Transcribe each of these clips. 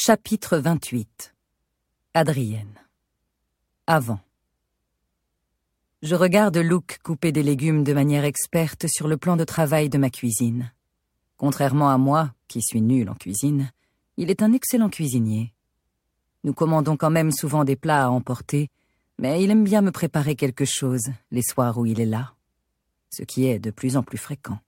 Chapitre 28. Adrienne. Avant. Je regarde Luke couper des légumes de manière experte sur le plan de travail de ma cuisine. Contrairement à moi, qui suis nulle en cuisine, il est un excellent cuisinier. Nous commandons quand même souvent des plats à emporter, mais il aime bien me préparer quelque chose les soirs où il est là, ce qui est de plus en plus fréquent.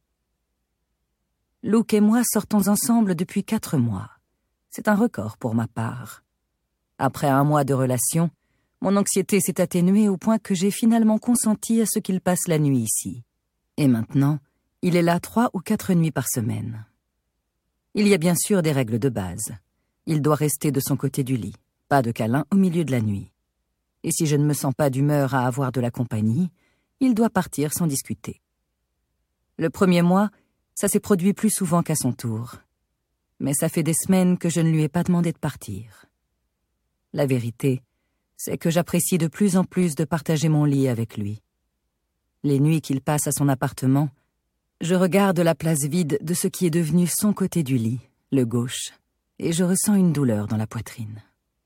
Luke et moi sortons ensemble depuis 4 mois. C'est un record pour ma part. Après 1 mois de relation, mon anxiété s'est atténuée au point que j'ai finalement consenti à ce qu'il passe la nuit ici. Et maintenant, il est là 3 ou 4 nuits par semaine. Il y a bien sûr des règles de base. Il doit rester de son côté du lit, pas de câlin au milieu de la nuit. Et si je ne me sens pas d'humeur à avoir de la compagnie, il doit partir sans discuter. Le premier mois, ça s'est produit plus souvent qu'à son tour. Mais ça fait des semaines que je ne lui ai pas demandé de partir. La vérité, c'est que j'apprécie de plus en plus de partager mon lit avec lui. Les nuits qu'il passe à son appartement, je regarde la place vide de ce qui est devenu son côté du lit, le gauche, et je ressens une douleur dans la poitrine.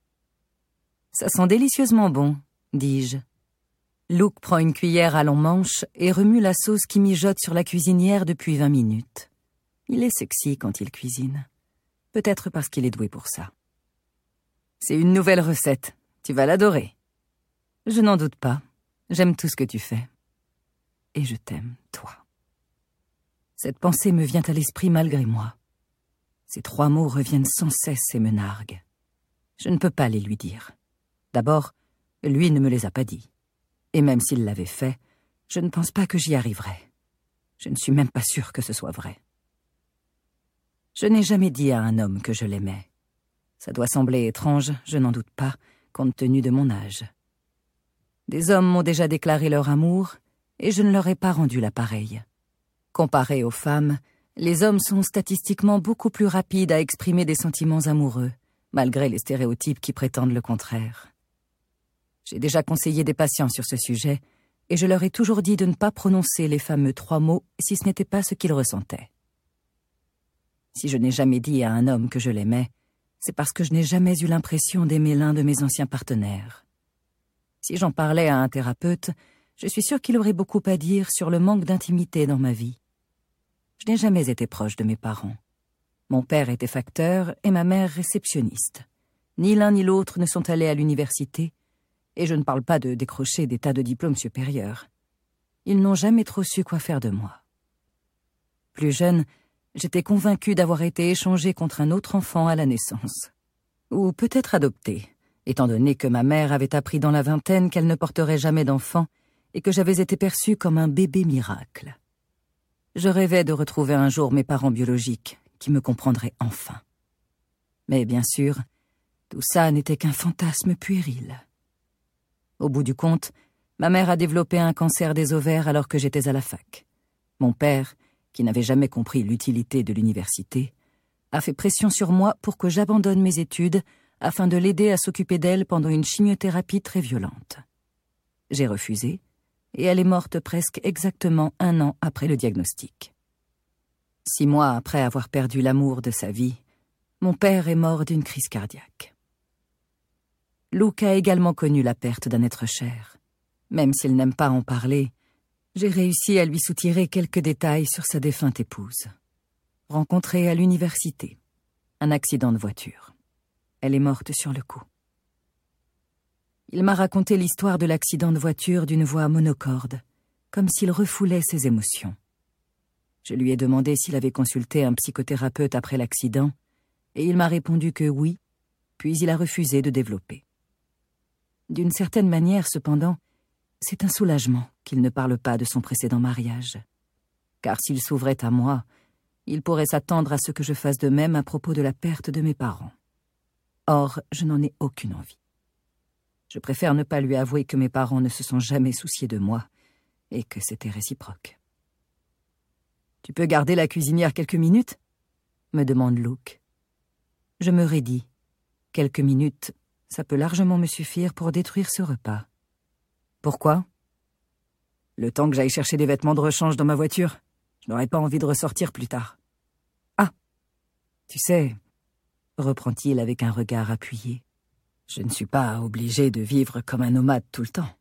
« Ça sent délicieusement bon », dis-je. Luke prend une cuillère à long manche et remue la sauce qui mijote sur la cuisinière depuis 20 minutes. Il est sexy quand il cuisine. Peut-être parce qu'il est doué pour ça. « C'est une nouvelle recette. Tu vas l'adorer. »« Je n'en doute pas. J'aime tout ce que tu fais. Et je t'aime, toi. » Cette pensée me vient à l'esprit malgré moi. Ces 3 mots reviennent sans cesse et me narguent. Je ne peux pas les lui dire. D'abord, lui ne me les a pas dit. Et même s'il l'avait fait, je ne pense pas que j'y arriverais. Je ne suis même pas sûre que ce soit vrai. Je n'ai jamais dit à un homme que je l'aimais. Ça doit sembler étrange, je n'en doute pas, compte tenu de mon âge. Des hommes m'ont déjà déclaré leur amour, et je ne leur ai pas rendu l'appareil. Comparé aux femmes, les hommes sont statistiquement beaucoup plus rapides à exprimer des sentiments amoureux, malgré les stéréotypes qui prétendent le contraire. J'ai déjà conseillé des patients sur ce sujet, et je leur ai toujours dit de ne pas prononcer les fameux 3 mots si ce n'était pas ce qu'ils ressentaient. Si je n'ai jamais dit à un homme que je l'aimais, c'est parce que je n'ai jamais eu l'impression d'aimer l'un de mes anciens partenaires. Si j'en parlais à un thérapeute, je suis sûre qu'il aurait beaucoup à dire sur le manque d'intimité dans ma vie. Je n'ai jamais été proche de mes parents. Mon père était facteur et ma mère réceptionniste. Ni l'un ni l'autre ne sont allés à l'université, et je ne parle pas de décrocher des tas de diplômes supérieurs. Ils n'ont jamais trop su quoi faire de moi. Plus jeune, j'étais convaincue d'avoir été échangée contre un autre enfant à la naissance. Ou peut-être adoptée, étant donné que ma mère avait appris dans la vingtaine qu'elle ne porterait jamais d'enfant et que j'avais été perçue comme un bébé miracle. Je rêvais de retrouver un jour mes parents biologiques, qui me comprendraient enfin. Mais bien sûr, tout ça n'était qu'un fantasme puéril. Au bout du compte, ma mère a développé un cancer des ovaires alors que j'étais à la fac. Mon père, qui n'avait jamais compris l'utilité de l'université, a fait pression sur moi pour que j'abandonne mes études afin de l'aider à s'occuper d'elle pendant une chimiothérapie très violente. J'ai refusé, et elle est morte presque exactement 1 an après le diagnostic. 6 mois après avoir perdu l'amour de sa vie, mon père est mort d'une crise cardiaque. Luke a également connu la perte d'un être cher. Même s'il n'aime pas en parler, j'ai réussi à lui soutirer quelques détails sur sa défunte épouse. Rencontrée à l'université. Un accident de voiture. Elle est morte sur le coup. Il m'a raconté l'histoire de l'accident de voiture d'une voix monocorde, comme s'il refoulait ses émotions. Je lui ai demandé s'il avait consulté un psychothérapeute après l'accident, et il m'a répondu que oui, puis il a refusé de développer. D'une certaine manière, cependant, c'est un soulagement qu'il ne parle pas de son précédent mariage. Car s'il s'ouvrait à moi, il pourrait s'attendre à ce que je fasse de même à propos de la perte de mes parents. Or, je n'en ai aucune envie. Je préfère ne pas lui avouer que mes parents ne se sont jamais souciés de moi et que c'était réciproque. « Tu peux garder la cuisinière quelques minutes ?» me demande Luke. Je me raidis. Quelques minutes, ça peut largement me suffire pour détruire ce repas. Pourquoi ? Le temps que j'aille chercher des vêtements de rechange dans ma voiture. Je n'aurais pas envie de ressortir plus tard. Ah, tu sais, reprend-il avec un regard appuyé. Je ne suis pas obligé de vivre comme un nomade tout le temps.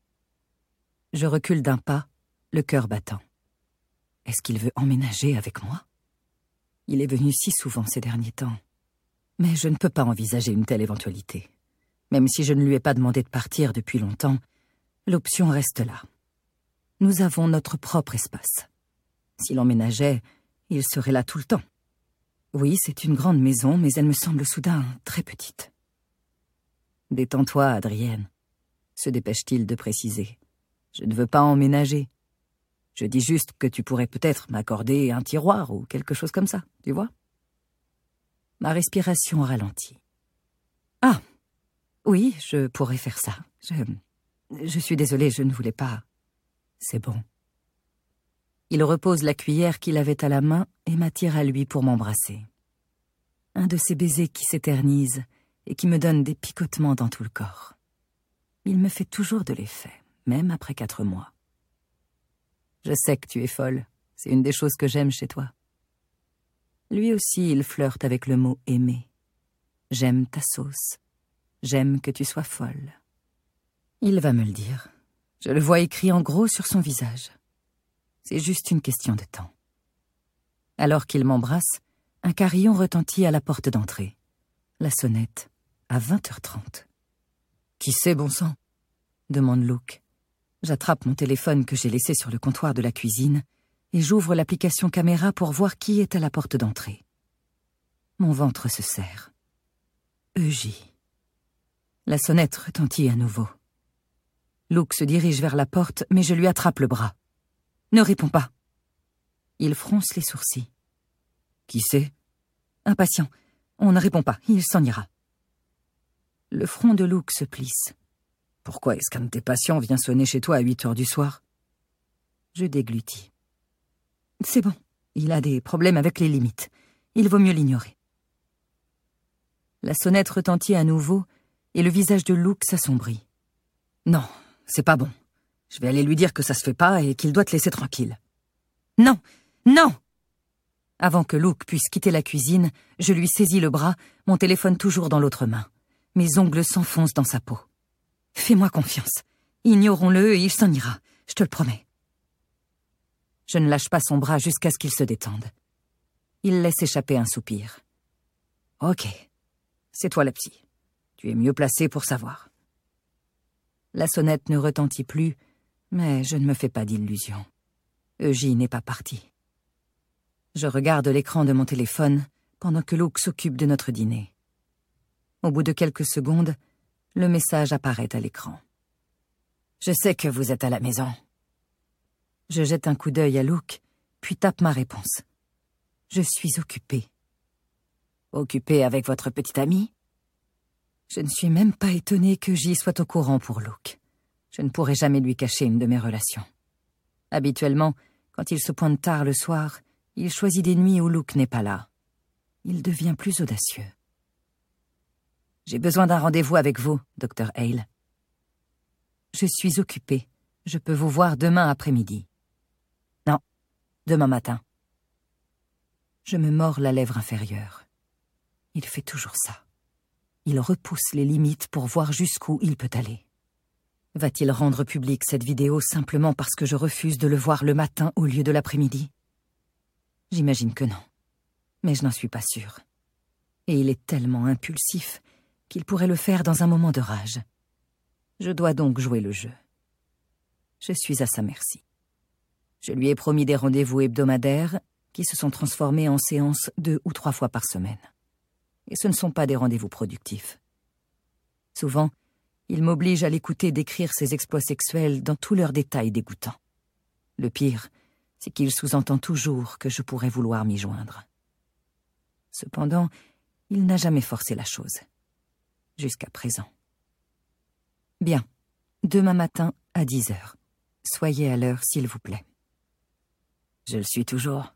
Je recule d'un pas, le cœur battant. Est-ce qu'il veut emménager avec moi? Il est venu si souvent ces derniers temps. Mais je ne peux pas envisager une telle éventualité. Même si je ne lui ai pas demandé de partir depuis longtemps, l'option reste là. Nous avons notre propre espace. S'il emménageait, il serait là tout le temps. Oui, c'est une grande maison, mais elle me semble soudain très petite. Détends-toi, Adrienne, se dépêche-t-il de préciser. Je ne veux pas emménager. Je dis juste que tu pourrais peut-être m'accorder un tiroir ou quelque chose comme ça, tu vois? Ma respiration ralentit. Ah, oui, je pourrais faire ça. Je suis désolée, je ne voulais pas. C'est bon. Il repose la cuillère qu'il avait à la main et m'attire à lui pour m'embrasser. Un de ces baisers qui s'éternisent et qui me donnent des picotements dans tout le corps. Il me fait toujours de l'effet, même après 4 mois. Je sais que tu es folle, c'est une des choses que j'aime chez toi. Lui aussi, il flirte avec le mot « aimer ». J'aime ta sauce. J'aime que tu sois folle. Il va me le dire. Je le vois écrit en gros sur son visage. C'est juste une question de temps. Alors qu'il m'embrasse, un carillon retentit à la porte d'entrée. La sonnette, à 20h30. « Qui c'est, bon sang ?» demande Luke. J'attrape mon téléphone que j'ai laissé sur le comptoir de la cuisine et j'ouvre l'application caméra pour voir qui est à la porte d'entrée. Mon ventre se serre. Eugie. La sonnette retentit à nouveau. Luke se dirige vers la porte, mais je lui attrape le bras. « Ne réponds pas !» Il fronce les sourcils. « Qui c'est ?»« Un patient. On ne répond pas, il s'en ira. » Le front de Luke se plisse. « Pourquoi est-ce qu'un de tes patients vient sonner chez toi à 8h du soir ?» Je déglutis. « C'est bon, il a des problèmes avec les limites. Il vaut mieux l'ignorer. » La sonnette retentit à nouveau et le visage de Luke s'assombrit. « Non, c'est pas bon. Je vais aller lui dire que ça se fait pas et qu'il doit te laisser tranquille. »« Non, non !» Avant que Luke puisse quitter la cuisine, je lui saisis le bras, mon téléphone toujours dans l'autre main. Mes ongles s'enfoncent dans sa peau. « Fais-moi confiance. Ignorons-le et il s'en ira, je te le promets. » Je ne lâche pas son bras jusqu'à ce qu'il se détende. Il laisse échapper un soupir. « Ok, c'est toi la psy. Tu es mieux placée pour savoir. » La sonnette ne retentit plus, mais je ne me fais pas d'illusions. Eugie n'est pas partie. Je regarde l'écran de mon téléphone pendant que Luke s'occupe de notre dîner. Au bout de quelques secondes, le message apparaît à l'écran. « Je sais que vous êtes à la maison. » Je jette un coup d'œil à Luke, puis tape ma réponse. « Je suis occupée. »« Occupée avec votre petite amie ?» Je ne suis même pas étonnée que j'y sois au courant pour Luke. Je ne pourrai jamais lui cacher une de mes relations. Habituellement, quand il se pointe tard le soir, il choisit des nuits où Luke n'est pas là. Il devient plus audacieux. « J'ai besoin d'un rendez-vous avec vous, Dr. Hale. »« Je suis occupée. Je peux vous voir demain après-midi. »« Non, demain matin. » Je me mords la lèvre inférieure. Il fait toujours ça. Il repousse les limites pour voir jusqu'où il peut aller. Va-t-il rendre publique cette vidéo simplement parce que je refuse de le voir le matin au lieu de l'après-midi? J'imagine que non, mais je n'en suis pas sûre. Et il est tellement impulsif qu'il pourrait le faire dans un moment de rage. Je dois donc jouer le jeu. Je suis à sa merci. Je lui ai promis des rendez-vous hebdomadaires qui se sont transformés en séances 2 ou 3 fois par semaine. Et ce ne sont pas des rendez-vous productifs. Souvent, il m'oblige à l'écouter décrire ses exploits sexuels dans tous leurs détails dégoûtants. Le pire, c'est qu'il sous-entend toujours que je pourrais vouloir m'y joindre. Cependant, il n'a jamais forcé la chose. Jusqu'à présent. Bien, demain matin à 10h. Soyez à l'heure, s'il vous plaît. Je le suis toujours.